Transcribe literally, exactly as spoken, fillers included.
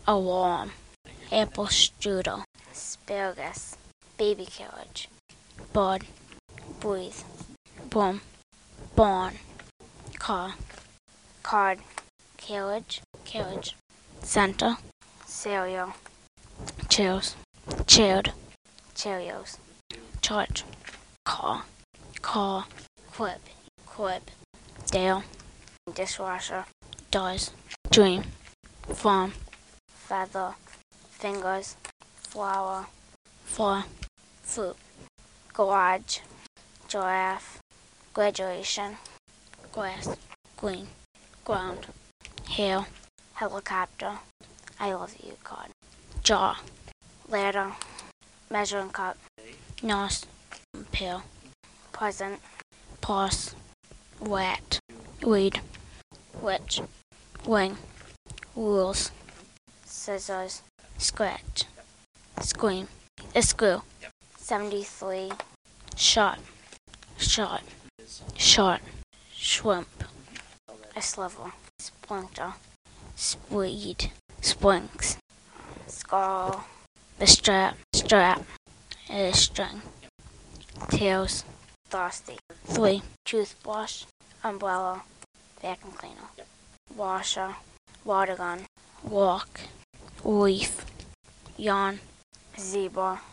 a worm, apple strudel, asparagus, baby carriage, bud, breathe, boom, barn, car, card, carriage, carriage, center, cereal, chairs, chaired, Cheerios, charge, car, car, quib, quib, Dale, dishwasher, does, dream, farm, feather, fingers, flower, floor, fruit, garage, giraffe, graduation, grass, green, ground, hail, helicopter, I love you card, jaw, ladder, measuring cup, nose, pill, present, pause, wet, weed, witch, wing, rules, scissors, scratch, scream, a screw, seventy-three, shot, shot, short, shrimp, a sliver, splinter, spreed, springs, skull, the strap, strap, a string, tails, thirsty, three, toothbrush, umbrella, vacuum cleaner, washer, water gun, walk, leaf, yawn, zebra,